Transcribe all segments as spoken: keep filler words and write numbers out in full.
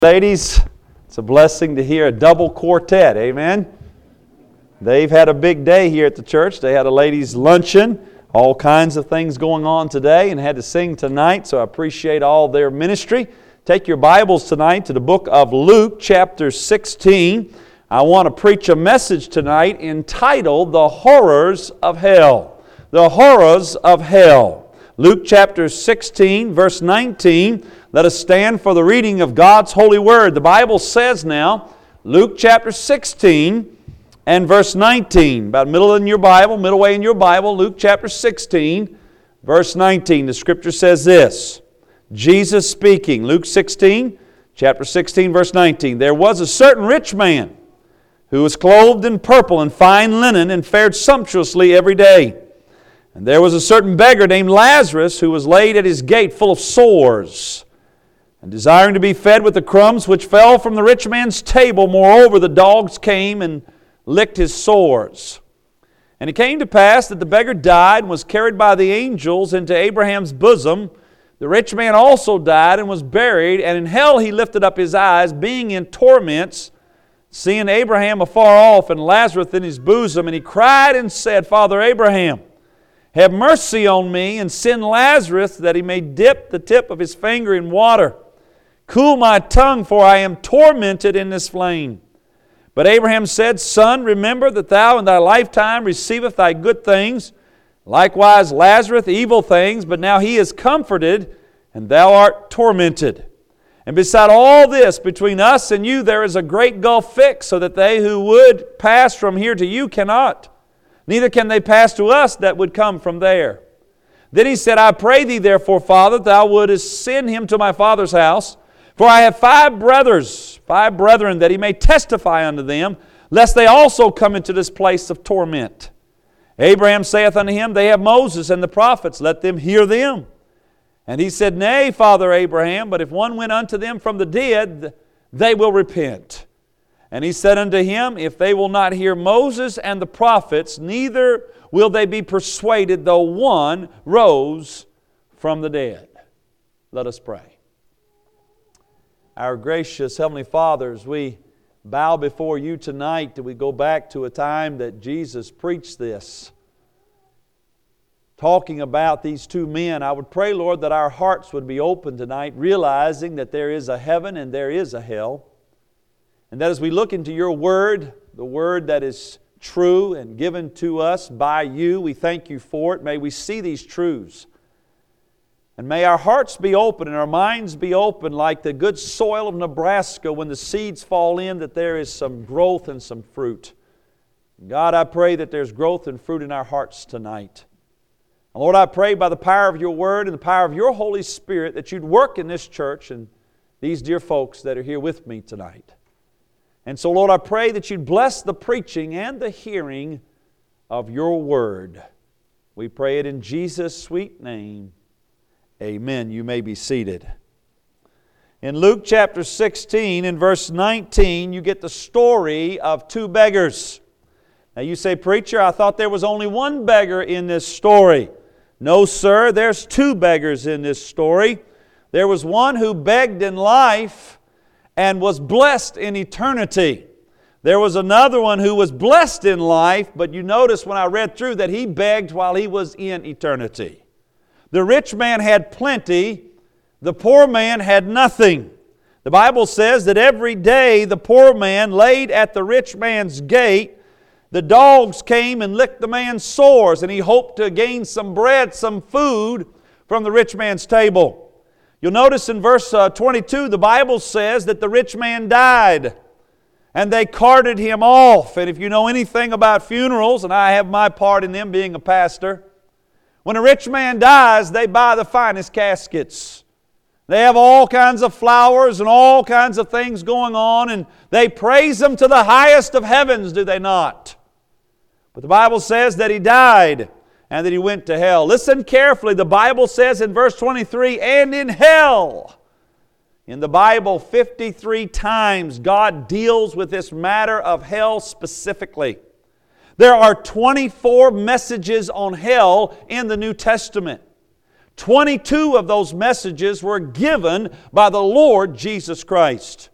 Ladies, it's a blessing to hear a double quartet, amen? They've had a big day here at the church. They had a ladies' luncheon, all kinds of things going on today, and had to sing tonight, so I appreciate all their ministry. Take your Bibles tonight to the book of Luke, chapter sixteen. I want to preach a message tonight entitled, The Horrors of Hell. The Horrors of Hell. Luke chapter sixteen, verse nineteen. Let us stand for the reading of God's holy word. The Bible says now, Luke chapter sixteen and verse nineteen. About middle in your Bible, middle way in your Bible, Luke chapter sixteen, verse nineteen. The Scripture says this, Jesus speaking, Luke sixteen, chapter sixteen, verse nineteen. There was a certain rich man who was clothed in purple and fine linen and fared sumptuously every day. And there was a certain beggar named Lazarus who was laid at his gate full of sores, and desiring to be fed with the crumbs which fell from the rich man's table. Moreover, the dogs came and licked his sores. And it came to pass that the beggar died and was carried by the angels into Abraham's bosom. The rich man also died and was buried, and in hell he lifted up his eyes, being in torments, seeing Abraham afar off and Lazarus in his bosom. And he cried and said, Father Abraham, have mercy on me, and send Lazarus that he may dip the tip of his finger in water. Cool my tongue, for I am tormented in this flame. But Abraham said, Son, remember that thou in thy lifetime receivest thy good things, likewise Lazarus evil things, but now he is comforted, and thou art tormented. And beside all this, between us and you there is a great gulf fixed, so that they who would pass from here to you cannot, neither can they pass to us that would come from there. Then he said, I pray thee therefore, Father, that thou wouldest send him to my father's house, for I have five brothers, five brethren, that he may testify unto them, lest they also come into this place of torment. Abraham saith unto him, They have Moses and the prophets, let them hear them. And he said, Nay, Father Abraham, but if one went unto them from the dead, they will repent. And he said unto him, If they will not hear Moses and the prophets, neither will they be persuaded, though one rose from the dead. Let us pray. Our gracious Heavenly Father, as we bow before you tonight, that we go back to a time that Jesus preached this, talking about these two men, I would pray, Lord, that our hearts would be open tonight, realizing that there is a heaven and there is a hell. And that as we look into your Word, the Word that is true and given to us by you, we thank you for it. May we see these truths. And may our hearts be open and our minds be open like the good soil of Nebraska when the seeds fall in, that there is some growth and some fruit. God, I pray that there's growth and fruit in our hearts tonight. And Lord, I pray by the power of your Word and the power of your Holy Spirit that you'd work in this church and these dear folks that are here with me tonight. And so, Lord, I pray that you'd bless the preaching and the hearing of your Word. We pray it in Jesus' sweet name. Amen. You may be seated. In Luke chapter sixteen, in verse nineteen, you get the story of two beggars. Now you say, Preacher, I thought there was only one beggar in this story. No, sir, there's two beggars in this story. There was one who begged in life and was blessed in eternity. There was another one who was blessed in life, but you notice when I read through that he begged while he was in eternity. The rich man had plenty, the poor man had nothing. The Bible says that every day the poor man laid at the rich man's gate. The dogs came and licked the man's sores, and he hoped to gain some bread, some food from the rich man's table. You'll notice in verse twenty-two, the Bible says that the rich man died, and they carted him off. And if you know anything about funerals, and I have my part in them being a pastor, when a rich man dies, they buy the finest caskets. They have all kinds of flowers and all kinds of things going on, and they praise Him to the highest of heavens, do they not? But the Bible says that he died and that he went to hell. Listen carefully. The Bible says in verse twenty-three, and in hell. In the Bible, fifty-three times God deals with this matter of hell specifically. There are twenty-four messages on hell in the New Testament. twenty-two of those messages were given by the Lord Jesus Christ.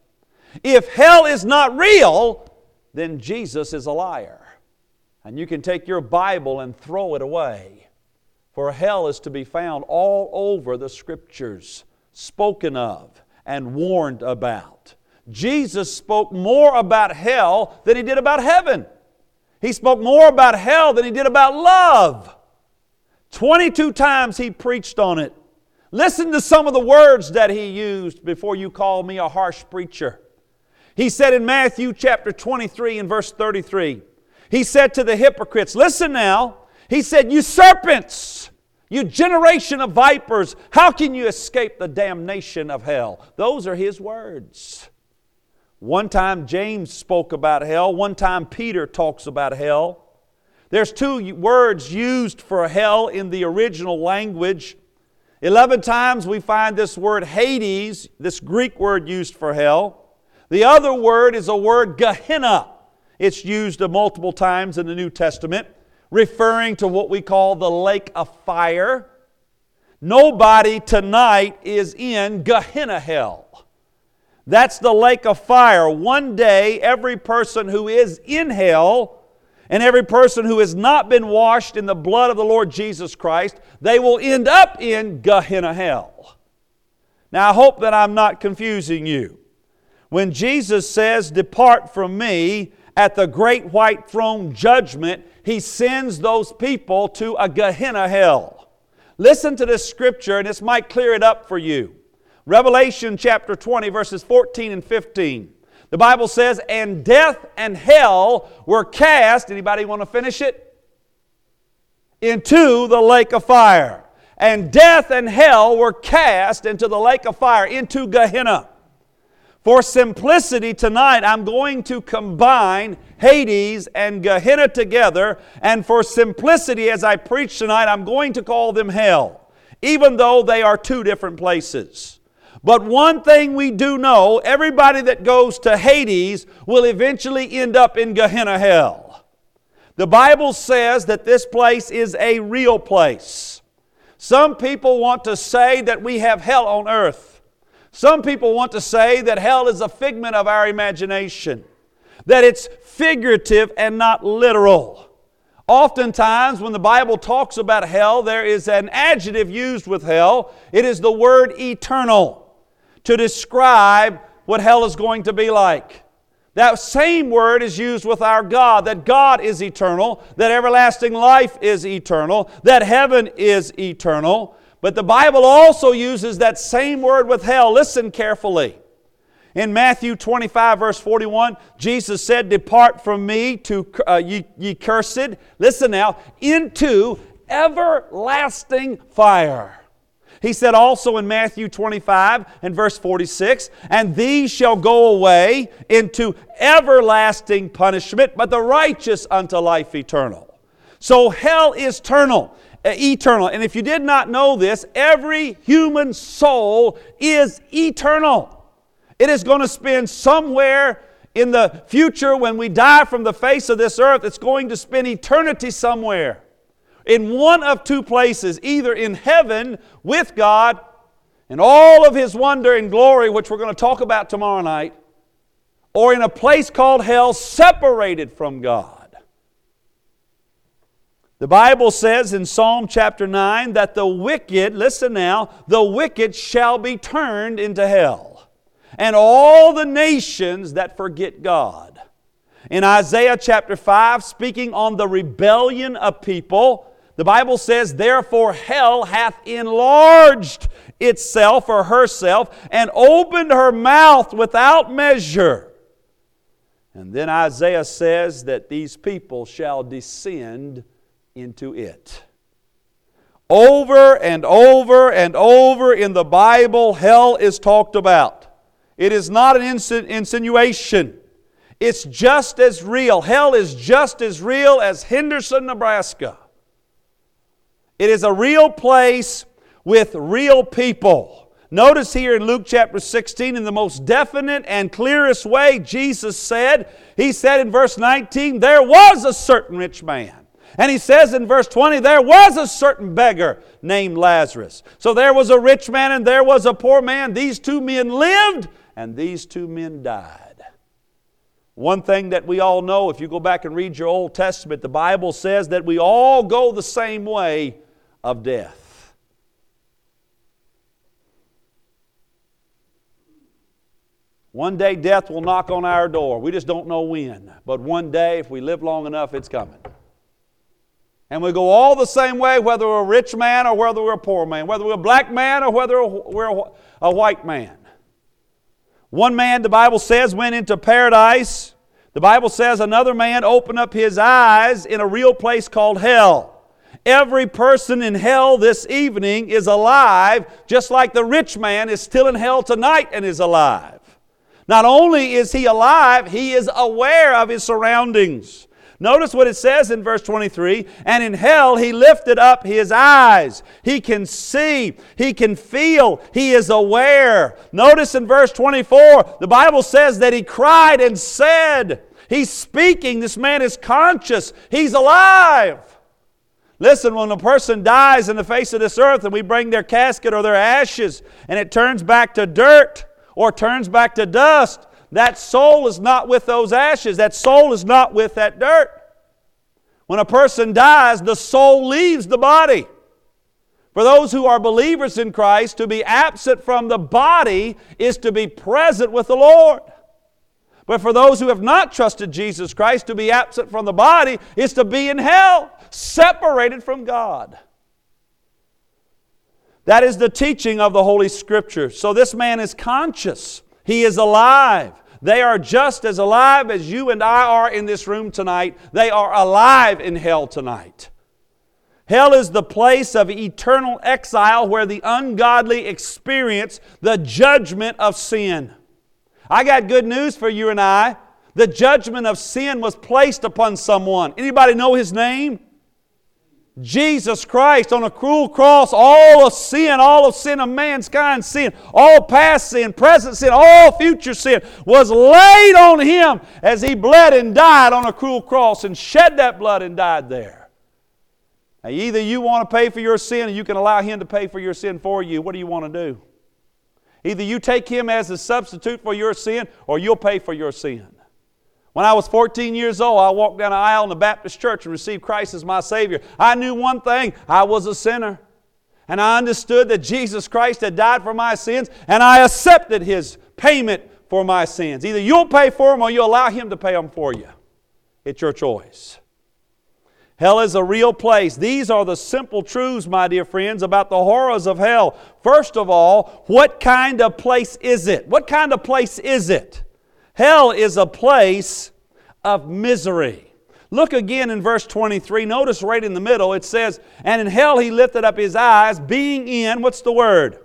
If hell is not real, then Jesus is a liar. And you can take your Bible and throw it away. For hell is to be found all over the Scriptures, spoken of and warned about. Jesus spoke more about hell than He did about heaven. He spoke more about hell than He did about love. twenty-two times He preached on it. Listen to some of the words that He used before you call me a harsh preacher. He said in Matthew chapter twenty-three and verse thirty-three, He said to the hypocrites, listen now, He said, you serpents, you generation of vipers, how can you escape the damnation of hell? Those are His words. One time James spoke about hell. One time Peter talks about hell. There's two words used for hell in the original language. Eleven times we find this word Hades, this Greek word used for hell. The other word is a word Gehenna. It's used multiple times in the New Testament, referring to what we call the lake of fire. Nobody tonight is in Gehenna hell. That's the lake of fire. One day, every person who is in hell and every person who has not been washed in the blood of the Lord Jesus Christ, they will end up in Gehenna hell. Now, I hope that I'm not confusing you. When Jesus says, depart from me, at the great white throne judgment, He sends those people to a Gehenna hell. Listen to this scripture, and this might clear it up for you. Revelation chapter twenty, verses fourteen and fifteen. The Bible says, and death and hell were cast, anybody want to finish it? Into the lake of fire. And death and hell were cast into the lake of fire, into Gehenna. For simplicity tonight, I'm going to combine Hades and Gehenna together. And for simplicity, as I preach tonight, I'm going to call them hell, even though they are two different places. But one thing we do know, everybody that goes to Hades will eventually end up in Gehenna hell. The Bible says that this place is a real place. Some people want to say that we have hell on earth. Some people want to say that hell is a figment of our imagination, that it's figurative and not literal. Oftentimes, when the Bible talks about hell, there is an adjective used with hell. It is the word eternal to describe what hell is going to be like. That same word is used with our God, that God is eternal, that everlasting life is eternal, that heaven is eternal. But the Bible also uses that same word with hell. Listen carefully. In Matthew twenty-five, verse forty-one, Jesus said, depart from me, to uh, ye, ye cursed, listen now, into everlasting fire. He said also in Matthew twenty-five and verse forty-six, and these shall go away into everlasting punishment, but the righteous unto life eternal. So hell is eternal. Eternal. And if you did not know this, every human soul is eternal. It is going to spend somewhere in the future when we die from the face of this earth. It's going to spend eternity somewhere in one of two places, either in heaven with God and all of His wonder and glory, which we're going to talk about tomorrow night, or in a place called hell, separated from God. The Bible says in Psalm chapter nine that the wicked, listen now, the wicked shall be turned into hell, and all the nations that forget God. In Isaiah chapter five, speaking on the rebellion of people, the Bible says, therefore hell hath enlarged itself or herself and opened her mouth without measure. And then Isaiah says that these people shall descend into it. Over and over and over in the Bible, hell is talked about. It is not an insin- insinuation. It's just as real. Hell is just as real as Henderson, Nebraska. It is a real place with real people. Notice here in Luke chapter sixteen, in the most definite and clearest way, Jesus said, He said in verse nineteen, there was a certain rich man. And He says in verse twenty, there was a certain beggar named Lazarus. So there was a rich man and there was a poor man. These two men lived and these two men died. One thing that we all know, if you go back and read your Old Testament, the Bible says that we all go the same way of death. One day death will knock on our door. We just don't know when. But one day, if we live long enough, it's coming. And we go all the same way, whether we're a rich man or whether we're a poor man, whether we're a black man or whether we're a white man. One man, the Bible says, went into paradise. The Bible says another man opened up his eyes in a real place called hell. Every person in hell this evening is alive, just like the rich man is still in hell tonight and is alive. Not only is he alive, he is aware of his surroundings. Notice what it says in verse twenty-three, and in hell he lifted up his eyes. He can see, he can feel, he is aware. Notice in verse twenty-four, the Bible says that he cried and said. He's speaking, this man is conscious, he's alive. Listen, when a person dies in the face of this earth and we bring their casket or their ashes and it turns back to dirt or turns back to dust, that soul is not with those ashes. That soul is not with that dirt. When a person dies, the soul leaves the body. For those who are believers in Christ, to be absent from the body is to be present with the Lord. But for those who have not trusted Jesus Christ, to be absent from the body is to be in hell, separated from God. That is the teaching of the Holy Scripture. So this man is conscious. He is alive. They are just as alive as you and I are in this room tonight. They are alive in hell tonight. Hell is the place of eternal exile where the ungodly experience the judgment of sin. I got good news for you and I. The judgment of sin was placed upon someone. Anybody know His name? Jesus Christ on a cruel cross. All of sin, all of sin of mankind sin, all past sin, present sin, all future sin was laid on Him as He bled and died on a cruel cross and shed that blood and died there. Now, either you want to pay for your sin or you can allow Him to pay for your sin for you. What do you want to do? Either you take Him as a substitute for your sin or you'll pay for your sin. When I was fourteen years old, I walked down an aisle in the Baptist church and received Christ as my Savior. I knew one thing, I was a sinner. And I understood that Jesus Christ had died for my sins, and I accepted His payment for my sins. Either you'll pay for them or you'll allow Him to pay them for you. It's your choice. Hell is a real place. These are the simple truths, my dear friends, about the horrors of hell. First of all, what kind of place is it? What kind of place is it? Hell is a place of misery. Look again in verse twenty-three. Notice right in the middle it says, and in hell he lifted up his eyes, being in, what's the word?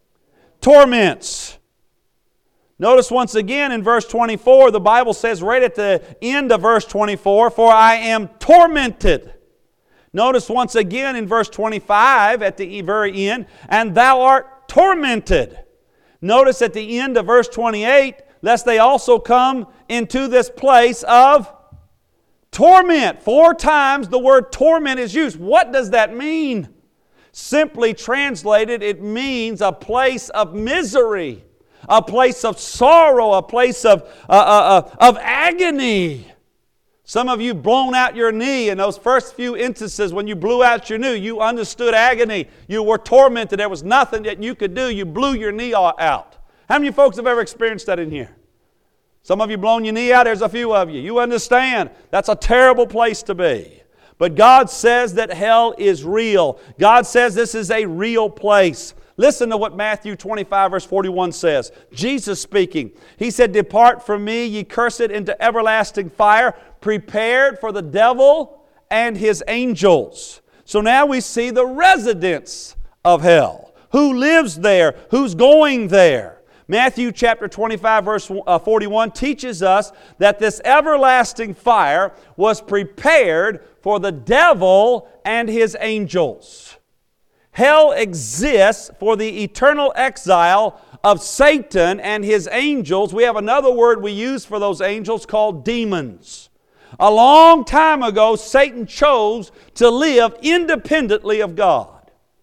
Torments. Notice once again in verse twenty-four, the Bible says right at the end of verse twenty-four, for I am tormented. Notice once again in verse twenty-five at the very end, and thou art tormented. Notice at the end of verse twenty-eight, lest they also come into this place of torment. Four times the word torment is used. What does that mean? Simply translated, it means a place of misery, a place of sorrow, a place of, uh, uh, uh, of agony. Some of you blown out your knee in those first few instances when you blew out your knee, you understood agony. You were tormented. There was nothing that you could do. You blew your knee out. How many folks have ever experienced that in here? Some of you blown your knee out, there's a few of you. You understand that's a terrible place to be. But God says that hell is real. God says this is a real place. Listen to what Matthew twenty-five verse forty-one says. Jesus speaking. He said, depart from me, ye cursed, into everlasting fire, prepared for the devil and his angels. So now we see the residents of hell. Who lives there? Who's going there? Matthew chapter twenty-five verse forty-one teaches us that this everlasting fire was prepared for the devil and his angels. Hell exists for the eternal exile of Satan and his angels. We have another word we use for those angels called demons. A long time ago, Satan chose to live independently of God.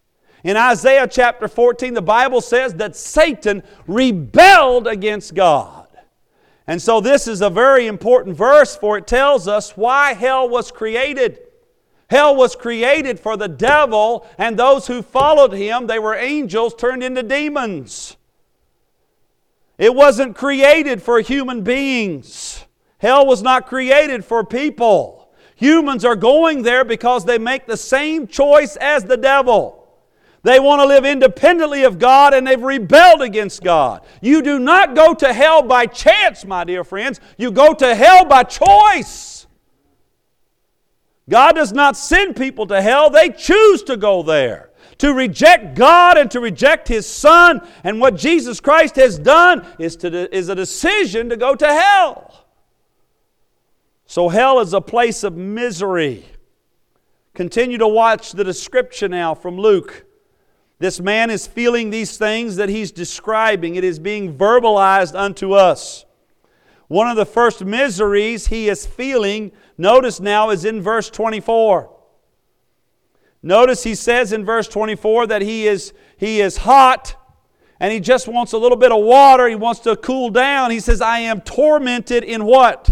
In Isaiah chapter fourteen, the Bible says that Satan rebelled against God. And so this is a very important verse, for it tells us why hell was created. Hell was created for the devil and those who followed him. They were angels turned into demons. It wasn't created for human beings. Hell was not created for people. Humans are going there because they make the same choice as the devil. They want to live independently of God, and they've rebelled against God. You do not go to hell by chance, my dear friends. You go to hell by choice. God does not send people to hell. They choose to go there. To reject God and to reject His Son, and what Jesus Christ has done is, to, is a decision to go to hell. So hell is a place of misery. Continue to watch the description now from Luke. This man is feeling these things that he's describing. It is being verbalized unto us. One of the first miseries he is feeling, notice now, is in verse twenty-four. Notice he says in verse twenty-four that he is, he is hot and he just wants a little bit of water. He wants to cool down. He says, I am tormented in what?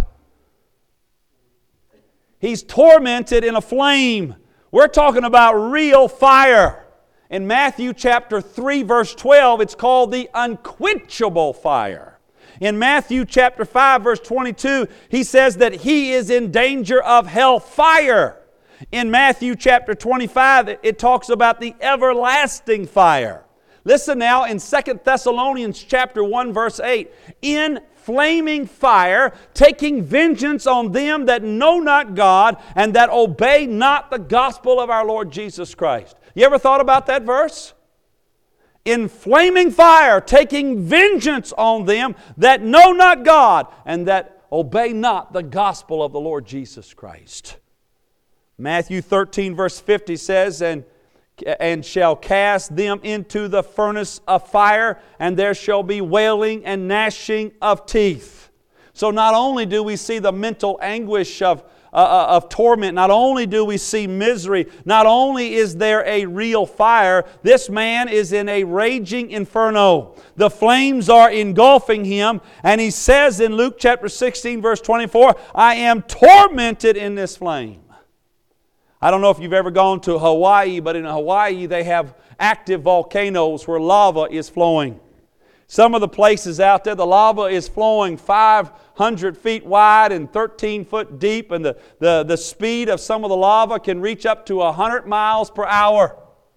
He's tormented in a flame. We're talking about real fire. In Matthew chapter three, verse twelve, it's called the unquenchable fire. In Matthew chapter five, verse twenty-two, he says that he is in danger of hell fire. In Matthew chapter twenty-five, it talks about the everlasting fire. Listen now, in Second Thessalonians chapter one, verse eight, in flaming fire, taking vengeance on them that know not God and that obey not the gospel of our Lord Jesus Christ. You ever thought about that verse? In flaming fire, taking vengeance on them that know not God and that obey not the gospel of the Lord Jesus Christ. Matthew thirteen, verse fifty says, and, and shall cast them into the furnace of fire, and there shall be wailing and gnashing of teeth. So not only do we see the mental anguish of Uh, of torment. Not only do we see misery, not only is there a real fire, this man is in a raging inferno. The flames are engulfing him, and he says in Luke chapter sixteen, verse twenty-four, I am tormented in this flame. I don't know if you've ever gone to Hawaii, but in Hawaii they have active volcanoes where lava is flowing. Some of the places out there, the lava is flowing five hundred feet wide and thirteen foot deep, and the, the, the speed of some of the lava can reach up to one hundred miles per hour.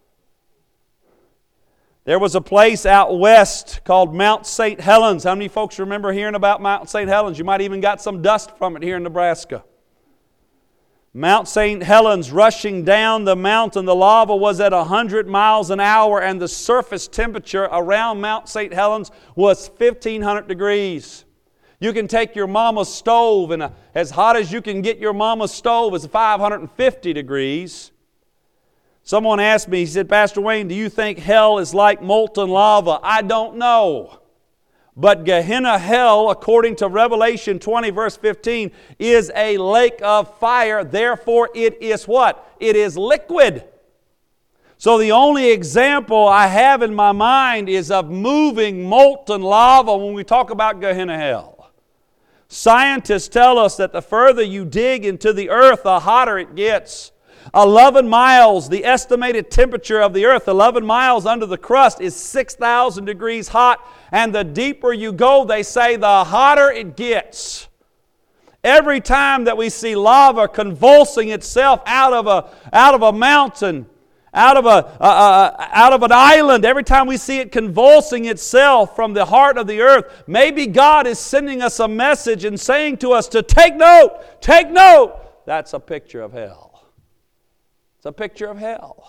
There was a place out west called Mount Saint Helens. How many folks remember hearing about Mount Saint Helens? You might even got some dust from it here in Nebraska. Mount Saint Helens, rushing down the mountain, the lava was at one hundred miles an hour, and the surface temperature around Mount Saint Helens was fifteen hundred degrees. You can take your mama's stove, and as hot as you can get your mama's stove is five hundred fifty degrees. Someone asked me, he said, Pastor Wayne, do you think hell is like molten lava? I don't know. But Gehenna hell, according to Revelation twenty, verse fifteen, is a lake of fire. Therefore, it is what? It is liquid. So the only example I have in my mind is of moving molten lava when we talk about Gehenna hell. Scientists tell us that the further you dig into the earth, the hotter it gets. eleven miles, the estimated temperature of the earth, eleven miles under the crust is six thousand degrees hot. And the deeper you go, they say, the hotter it gets. Every time that we see lava convulsing itself out of a, out of a mountain, out of, a, uh, uh, out of an island, every time we see it convulsing itself from the heart of the earth, maybe God is sending us a message and saying to us to take note, take note. That's a picture of hell. It's a picture of hell.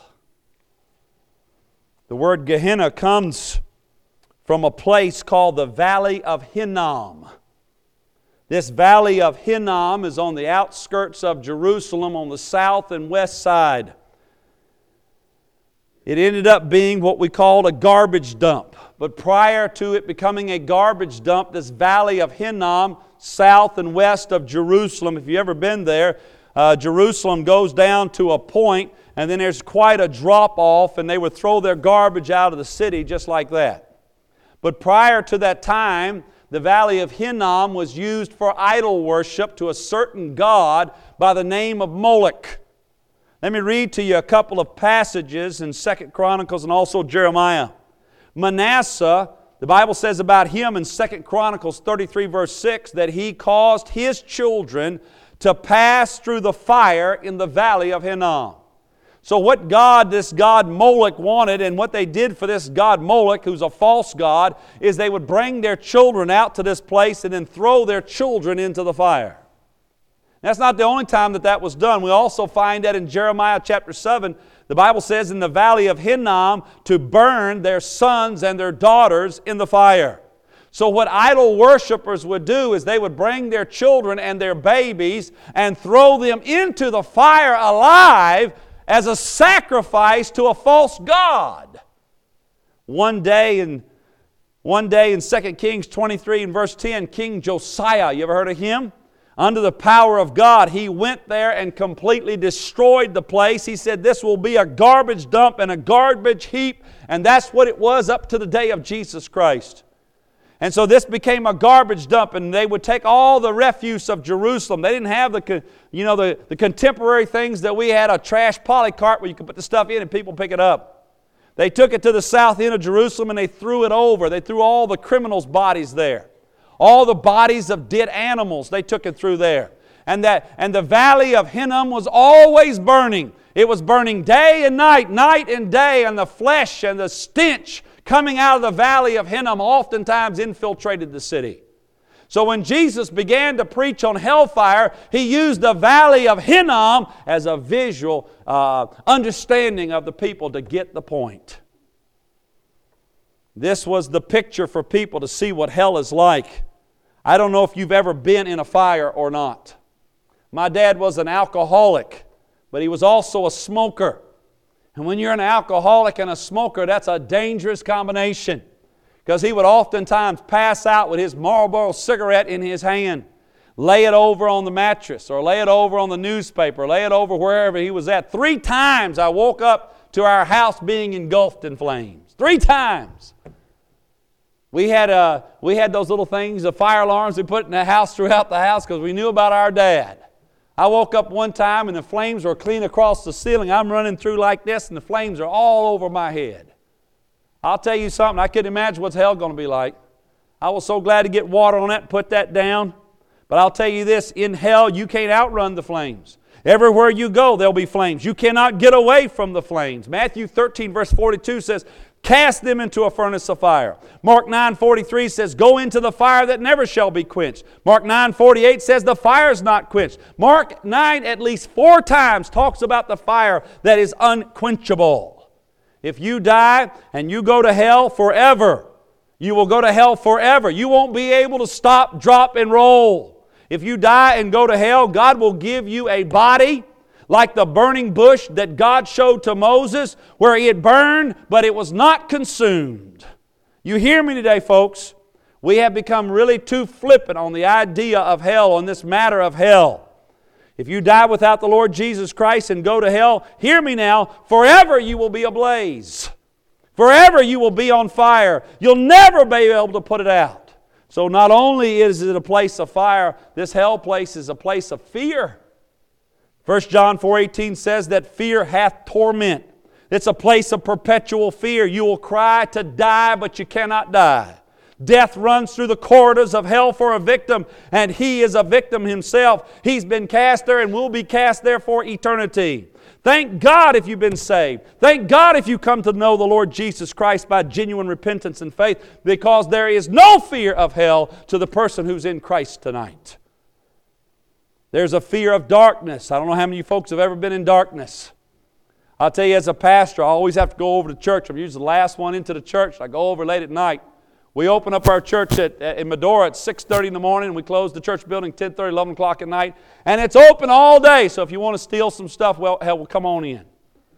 The word Gehenna comes from a place called the Valley of Hinnom. This Valley of Hinnom is on the outskirts of Jerusalem on the south and west side. It ended up being what we called a garbage dump. But prior to it becoming a garbage dump, this Valley of Hinnom, south and west of Jerusalem, if you've ever been there, uh, Jerusalem goes down to a point, and then there's quite a drop-off, and they would throw their garbage out of the city just like that. But prior to that time, the Valley of Hinnom was used for idol worship to a certain god by the name of Moloch. Let me read to you a couple of passages in Second Chronicles and also Jeremiah. Manasseh, the Bible says about him in Second Chronicles thirty-three verse six that he caused his children to pass through the fire in the Valley of Hinnom. So what God, this god Moloch wanted, and what they did for this god Moloch, who's a false god, is they would bring their children out to this place and then throw their children into the fire. That's not the only time that that was done. We also find that in Jeremiah chapter seven, the Bible says in the Valley of Hinnom to burn their sons and their daughters in the fire. So what idol worshipers would do is they would bring their children and their babies and throw them into the fire alive as a sacrifice to a false god. One day in one day in Second Kings twenty-three and verse ten, King Josiah, you ever heard of him? Under the power of God, he went there and completely destroyed the place. He said this will be a garbage dump and a garbage heap, and that's what it was up to the day of Jesus Christ. And so this became a garbage dump, and they would take all the refuse of Jerusalem. They didn't have the, you know, the, the contemporary things that we had, a trash polycart where you could put the stuff in and people pick it up. They took it to the south end of Jerusalem and they threw it over. They threw all the criminals' bodies there. All the bodies of dead animals, they took it through there. And, that, and the Valley of Hinnom was always burning. It was burning day and night, night and day, and the flesh and the stench coming out of the Valley of Hinnom oftentimes infiltrated the city. So when Jesus began to preach on hellfire, He used the Valley of Hinnom as a visual uh, understanding of the people to get the point. This was the picture for people to see what hell is like. I don't know if you've ever been in a fire or not. My dad was an alcoholic, but he was also a smoker. And when you're an alcoholic and a smoker, that's a dangerous combination. Because he would oftentimes pass out with his Marlboro cigarette in his hand, lay it over on the mattress, or lay it over on the newspaper, lay it over wherever he was at. Three times I woke up to our house being engulfed in flames. Three times. We had, uh, we had those little things, the fire alarms we put in the house throughout the house because we knew about our dad. I woke up one time and the flames were clean across the ceiling. I'm running through like this and the flames are all over my head. I'll tell you something, I couldn't imagine what's hell going to be like. I was so glad to get water on that and put that down. But I'll tell you this, in hell you can't outrun the flames. Everywhere you go there'll be flames. You cannot get away from the flames. Matthew thirteen verse forty-two says, cast them into a furnace of fire. Mark nine forty-three says, go into the fire that never shall be quenched. Mark nine forty-eight says the fire is not quenched. Mark nine at least four times talks about the fire that is unquenchable. If you die and you go to hell forever, you will go to hell forever. You won't be able to stop, drop, and roll. If you die and go to hell, God will give you a body like the burning bush that God showed to Moses, where it burned, but it was not consumed. You hear me today, folks? We have become really too flippant on the idea of hell, on this matter of hell. If you die without the Lord Jesus Christ and go to hell, hear me now, forever you will be ablaze. Forever you will be on fire. You'll never be able to put it out. So not only is it a place of fire, this hell place is a place of fear. First John four eighteen says that fear hath torment. It's a place of perpetual fear. You will cry to die, but you cannot die. Death runs through the corridors of hell for a victim, and he is a victim himself. He's been cast there and will be cast there for eternity. Thank God if you've been saved. Thank God if you come to know the Lord Jesus Christ by genuine repentance and faith, because there is no fear of hell to the person who's in Christ tonight. There's a fear of darkness. I don't know how many of you folks have ever been in darkness. I'll tell you, as a pastor, I always have to go over to church. I'm usually the last one into the church. I go over late at night. We open up our church at, in Medora at six thirty in the morning, and we close the church building ten thirty, eleven o'clock at night. And it's open all day, so if you want to steal some stuff, well, hell, well come on in.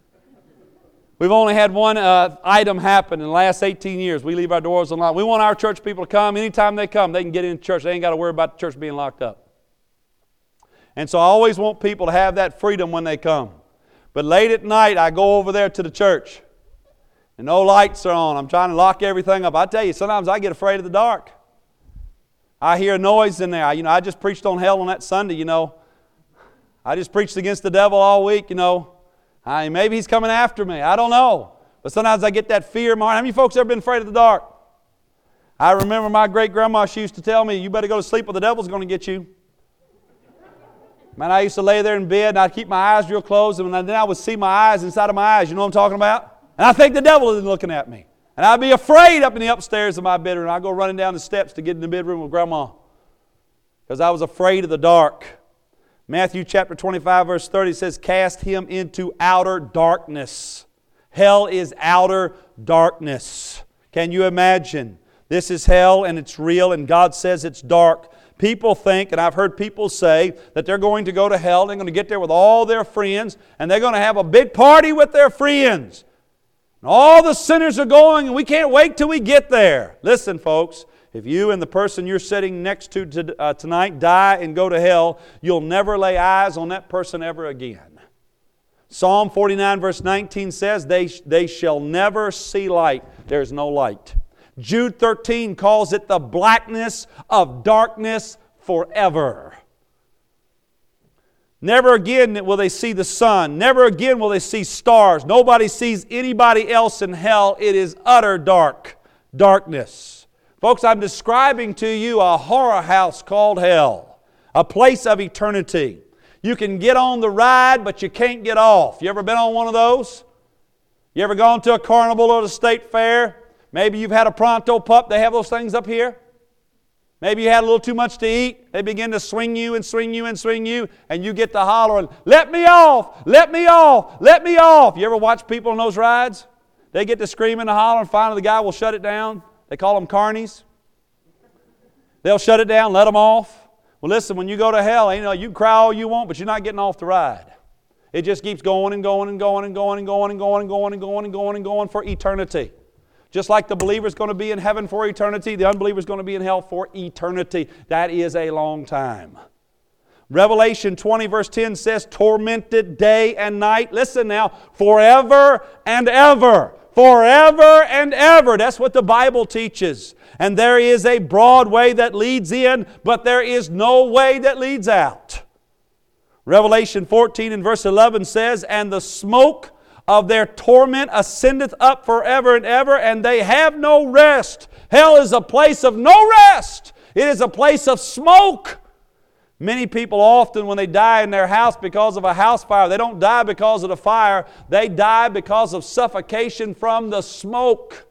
We've only had one uh, item happen in the last eighteen years. We leave our doors unlocked. We want our church people to come. Anytime they come, they can get into church. They ain't got to worry about the church being locked up. And so I always want people to have that freedom when they come. But late at night, I go over there to the church, and no lights are on. I'm trying to lock everything up. I tell you, sometimes I get afraid of the dark. I hear a noise in there. You know, I just preached on hell on that Sunday, you know. I just preached against the devil all week, you know. I mean, maybe he's coming after me. I don't know. But sometimes I get that fear in my heart. How many folks ever been afraid of the dark? I remember my great-grandma, she used to tell me, you better go to sleep or the devil's going to get you. Man, I used to lay there in bed and I'd keep my eyes real closed, and then I would see my eyes inside of my eyes. You know what I'm talking about? And I think the devil is looking at me. And I'd be afraid up in the upstairs of my bedroom. I'd go running down the steps to get in the bedroom with Grandma because I was afraid of the dark. Matthew chapter twenty-five, verse thirty says, cast him into outer darkness. Hell is outer darkness. Can you imagine? This is hell and it's real, and God says it's dark. People think, and I've heard people say, that they're going to go to hell, they're going to get there with all their friends, and they're going to have a big party with their friends. And all the sinners are going, and we can't wait till we get there. Listen, folks, if you and the person you're sitting next to, to uh, tonight die and go to hell, you'll never lay eyes on that person ever again. Psalm forty-nine verse nineteen says, they, they shall never see light. There's no light. Jude thirteen calls it the blackness of darkness forever. Never again will they see the sun. Never again will they see stars. Nobody sees anybody else in hell. It is utter dark, darkness. Folks, I'm describing to you a horror house called hell, a place of eternity. You can get on the ride, but you can't get off. You ever been on one of those? You ever gone to a carnival or a state fair? Maybe you've had a Pronto Pup. They have those things up here. Maybe you had a little too much to eat. They begin to swing you and swing you and swing you, and you get to hollering, let me off, let me off, let me off. You ever watch people on those rides? They get to screaming and hollering, and finally the guy will shut it down. They call them carnies. They'll shut it down, let them off. Well, listen, when you go to hell, you know, you can cry all you want, but you're not getting off the ride. It just keeps going and going and going and going and going and going and going and going and going and going for eternity. Just like the believer's going to be in heaven for eternity, the unbeliever's going to be in hell for eternity. That is a long time. Revelation twenty verse ten says, tormented day and night. Listen now, forever and ever. Forever and ever. That's what the Bible teaches. And there is a broad way that leads in, but there is no way that leads out. Revelation fourteen and verse eleven says, and the smoke of their torment ascendeth up forever and ever, and they have no rest. Hell is a place of no rest. It is a place of smoke. Many people often, when they die in their house because of a house fire, they don't die because of the fire. They die because of suffocation from the smoke.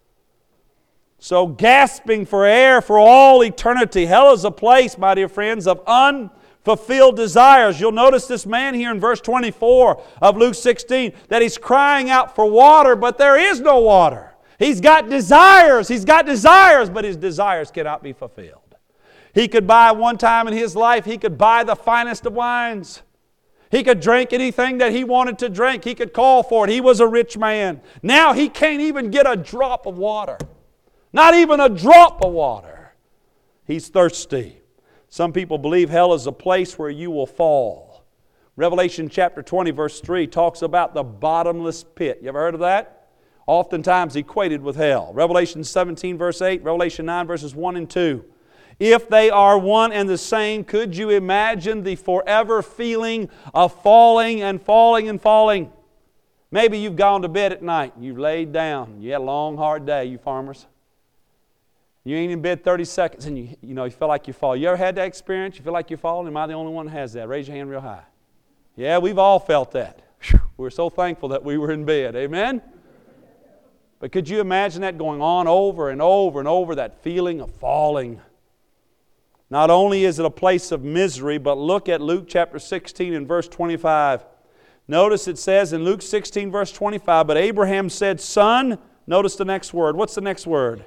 So gasping for air for all eternity. Hell is a place, my dear friends, of unfulfilled desires. You'll notice this man here in verse twenty-four of Luke sixteen, that he's crying out for water, but there is no water. He's got desires. He's got desires, but his desires cannot be fulfilled. He could buy one time in his life, he could buy the finest of wines. He could drink anything that he wanted to drink. He could call for it. He was a rich man. Now he can't even get a drop of water. Not even a drop of water. He's thirsty. Some people believe hell is a place where you will fall. Revelation chapter twenty verse three talks about the bottomless pit. You ever heard of that? Oftentimes equated with hell. Revelation seventeen verse eight, Revelation nine verses one and two. If they are one and the same, could you imagine the forever feeling of falling and falling and falling? Maybe you've gone to bed at night. You've laid down. You had a long, hard day, you farmers. You ain't in bed thirty seconds and you, you know, you feel like you fall. You ever had that experience? You feel like you're falling? Am I the only one that has that? Raise your hand real high. Yeah, we've all felt that. We're so thankful that we were in bed. Amen? But could you imagine that going on over and over and over, that feeling of falling? Not only is it a place of misery, but look at Luke chapter sixteen and verse twenty-five. Notice it says in Luke sixteen verse twenty-five, but Abraham said, son, notice the next word. What's the next word?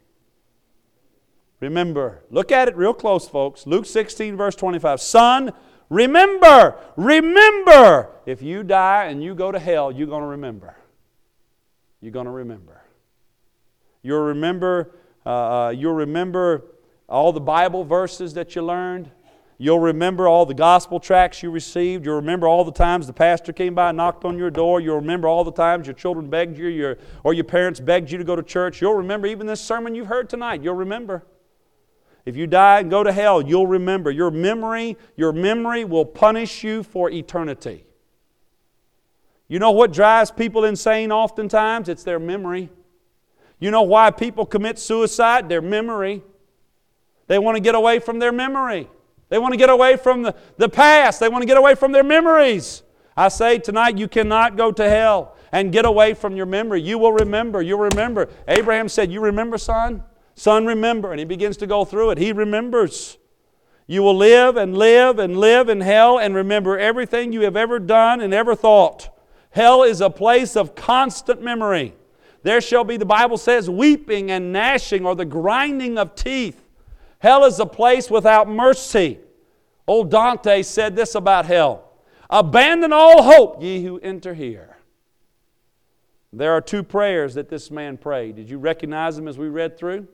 Remember. Look at it real close, folks. Luke sixteen verse twenty-five. Son, remember, remember. If you die and you go to hell, you're going to remember. You're going to remember. You'll remember, uh, you'll remember all the Bible verses that you learned. You'll remember all the gospel tracts you received. You'll remember all the times the pastor came by and knocked on your door. You'll remember all the times your children begged you your, or your parents begged you to go to church. You'll remember even this sermon you've heard tonight. You'll remember. If you die and go to hell, you'll remember. Your memory, your memory will punish you for eternity. You know what drives people insane oftentimes? It's their memory. You know why people commit suicide? Their memory. They want to get away from their memory. They want to get away from the, the past. They want to get away from their memories. I say tonight you cannot go to hell and get away from your memory. You will remember. You'll remember. Abraham said, you remember, son? Son, remember. And he begins to go through it. He remembers. You will live and live and live in hell and remember everything you have ever done and ever thought. Hell is a place of constant memory. There shall be, the Bible says, weeping and gnashing, or the grinding of teeth. Hell is a place without mercy. Old Dante said this about hell. Abandon all hope, ye who enter here. There are two prayers that this man prayed. Did you recognize them as we read through?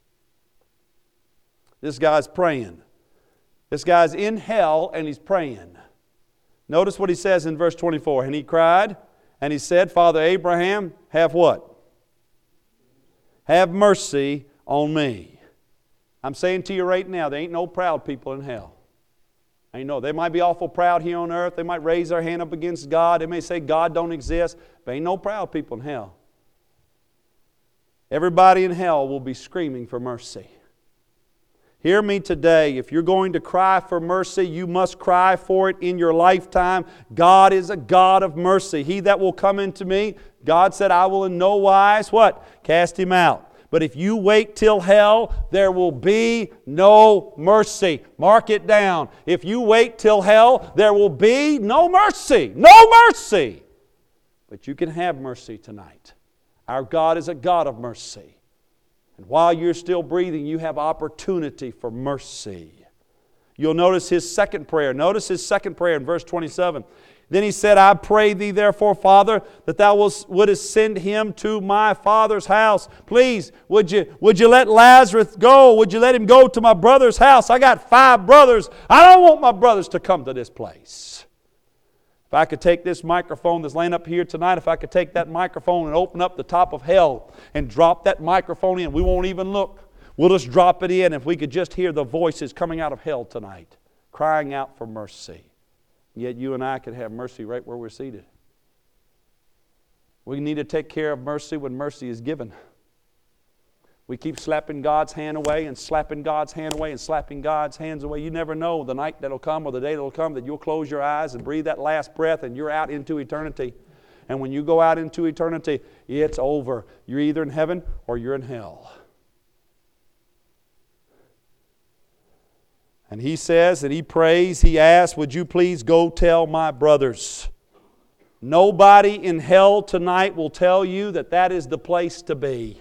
This guy's praying. This guy's in hell and he's praying. Notice what he says in verse twenty-four. And he cried and he said, Father Abraham, have what? Have mercy on me. I'm saying to you right now, there ain't no proud people in hell. I know they might be awful proud here on earth. They might raise their hand up against God. They may say God don't exist. But ain't no proud people in hell. Everybody in hell will be screaming for mercy. Hear me today. If you're going to cry for mercy, you must cry for it in your lifetime. God is a God of mercy. He that will come into me, God said, I will in no wise, what? Cast him out. But if you wait till hell, there will be no mercy. Mark it down. If you wait till hell, there will be no mercy. No mercy. But you can have mercy tonight. Our God is a God of mercy. And while you're still breathing, you have opportunity for mercy. You'll notice his second prayer. Notice his second prayer in verse twenty-seven. Then he said, I pray thee therefore, Father, that thou wouldest send him to my father's house. Please, would you, would you let Lazarus go? Would you let him go to my brother's house? I got five brothers. I don't want my brothers to come to this place. If I could take this microphone that's laying up here tonight, if I could take that microphone and open up the top of hell and drop that microphone in, we won't even look. We'll just drop it in. If we could just hear the voices coming out of hell tonight, crying out for mercy. Yet you and I could have mercy right where we're seated. We need to take care of mercy when mercy is given. We keep slapping God's hand away and slapping God's hand away and slapping God's hands away. You never know the night that'll come or the day that'll come that you'll close your eyes and breathe that last breath and you're out into eternity. And when you go out into eternity, it's over. You're either in heaven or you're in hell. And he says, and he prays, he asks, would you please go tell my brothers? Nobody in hell tonight will tell you that that is the place to be.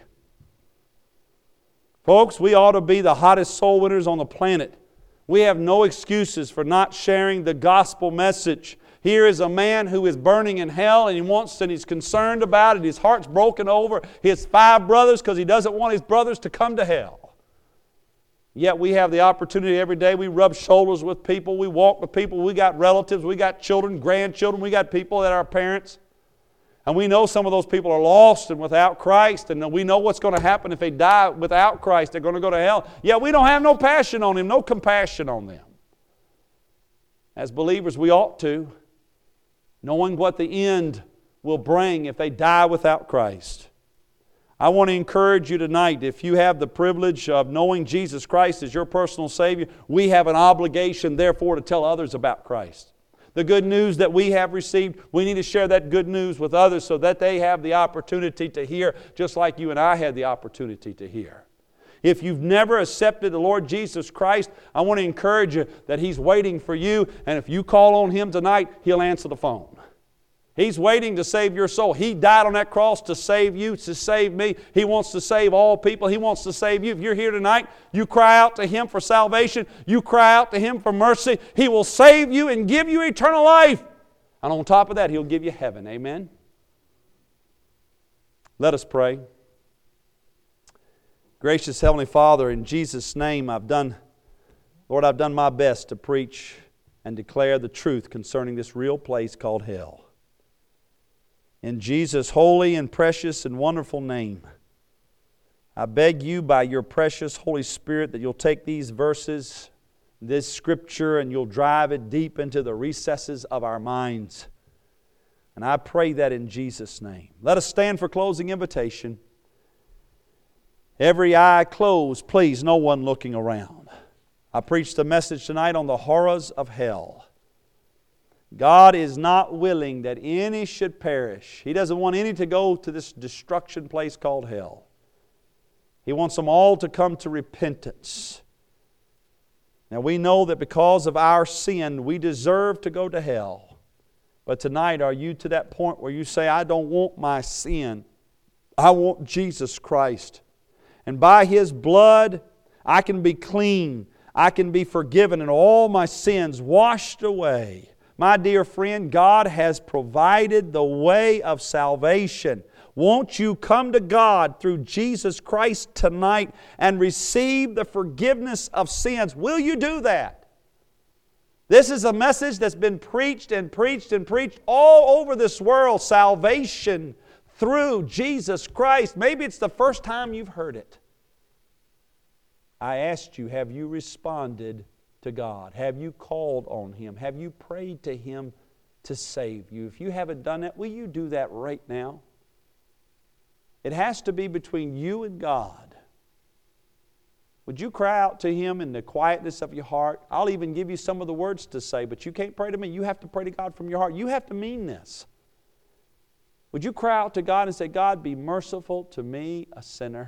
Folks, we ought to be the hottest soul winners on the planet. We have no excuses for not sharing the gospel message. Here is a man who is burning in hell and he wants and he's concerned about it. His heart's broken over his five brothers because he doesn't want his brothers to come to hell. Yet we have the opportunity every day. We rub shoulders with people. We walk with people. We got relatives. We got children, grandchildren. We got people that are parents. And we know some of those people are lost and without Christ. And we know what's going to happen if they die without Christ. They're going to go to hell. Yet we don't have no passion on them, no compassion on them. As believers, we ought to, knowing what the end will bring if they die without Christ. I want to encourage you tonight, if you have the privilege of knowing Jesus Christ as your personal Savior, we have an obligation, therefore, to tell others about Christ. The good news that we have received, we need to share that good news with others so that they have the opportunity to hear, just like you and I had the opportunity to hear. If you've never accepted the Lord Jesus Christ, I want to encourage you that He's waiting for you, and if you call on Him tonight, He'll answer the phone. He's waiting to save your soul. He died on that cross to save you, to save me. He wants to save all people. He wants to save you. If you're here tonight, you cry out to Him for salvation. You cry out to Him for mercy. He will save you and give you eternal life. And on top of that, He'll give you heaven. Amen? Let us pray. Gracious Heavenly Father, in Jesus' name, I've done Lord, I've done my best to preach and declare the truth concerning this real place called hell. In Jesus' holy and precious and wonderful name, I beg you by your precious Holy Spirit that you'll take these verses, this Scripture, and you'll drive it deep into the recesses of our minds. And I pray that in Jesus' name. Let us stand for closing invitation. Every eye closed, please, no one looking around. I preached a message tonight on the horrors of hell. God is not willing that any should perish. He doesn't want any to go to this destruction place called hell. He wants them all to come to repentance. Now we know that because of our sin, we deserve to go to hell. But tonight, are you to that point where you say, I don't want my sin. I want Jesus Christ. And by His blood, I can be clean. I can be forgiven and all my sins washed away. My dear friend, God has provided the way of salvation. Won't you come to God through Jesus Christ tonight and receive the forgiveness of sins? Will you do that? This is a message that's been preached and preached and preached all over this world. Salvation through Jesus Christ. Maybe it's the first time you've heard it. I asked you, have you responded to God? Have you called on Him? Have you prayed to Him to save you? If you haven't done that, will you do that right now? It has to be between you and God. Would you cry out to Him in the quietness of your heart? I'll even give you some of the words to say, but you can't pray to me. You have to pray to God from your heart. You have to mean this. Would you cry out to God and say, God, be merciful to me, a sinner?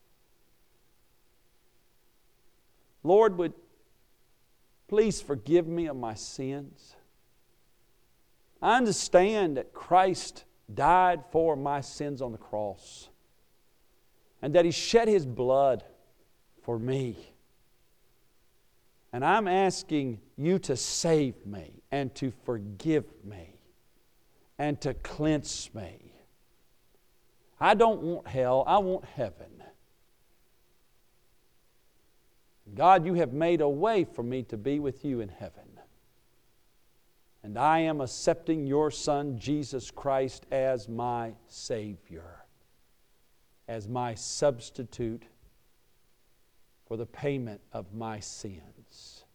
Lord, would please forgive me of my sins. I understand that Christ died for my sins on the cross and that He shed His blood for me. And I'm asking you to save me and to forgive me and to cleanse me. I don't want hell, I want heaven. God, you have made a way for me to be with you in heaven. And I am accepting your Son, Jesus Christ, as my Savior, as my substitute for the payment of my sins.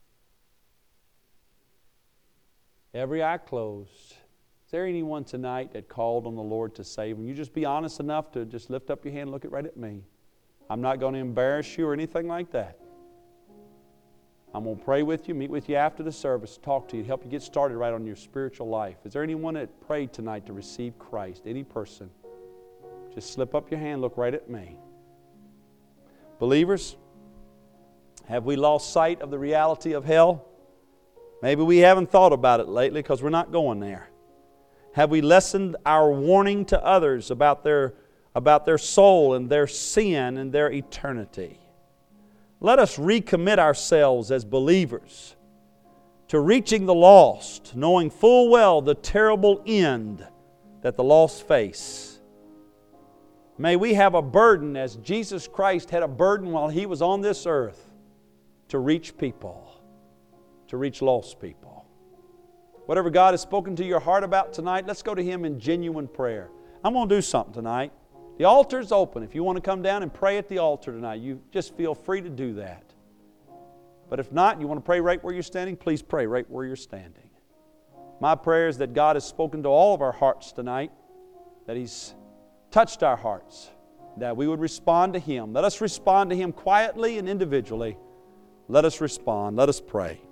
Every eye closed. Is there anyone tonight that called on the Lord to save them? You just be honest enough to just lift up your hand and look it right at me. I'm not going to embarrass you or anything like that. I'm going to pray with you, meet with you after the service, talk to you, help you get started right on your spiritual life. Is there anyone that prayed tonight to receive Christ? Any person? Just slip up your hand, look right at me. Believers, have we lost sight of the reality of hell? Maybe we haven't thought about it lately because we're not going there. Have we lessened our warning to others about their, about their soul and their sin and their eternity? Let us recommit ourselves as believers to reaching the lost, knowing full well the terrible end that the lost face. May we have a burden as Jesus Christ had a burden while He was on this earth to reach people, to reach lost people. Whatever God has spoken to your heart about tonight, let's go to Him in genuine prayer. I'm going to do something tonight. The altar's open. If you want to come down and pray at the altar tonight, you just feel free to do that. But if not, you want to pray right where you're standing, please pray right where you're standing. My prayer is that God has spoken to all of our hearts tonight, that He's touched our hearts, that we would respond to Him. Let us respond to Him quietly and individually. Let us respond. Let us pray.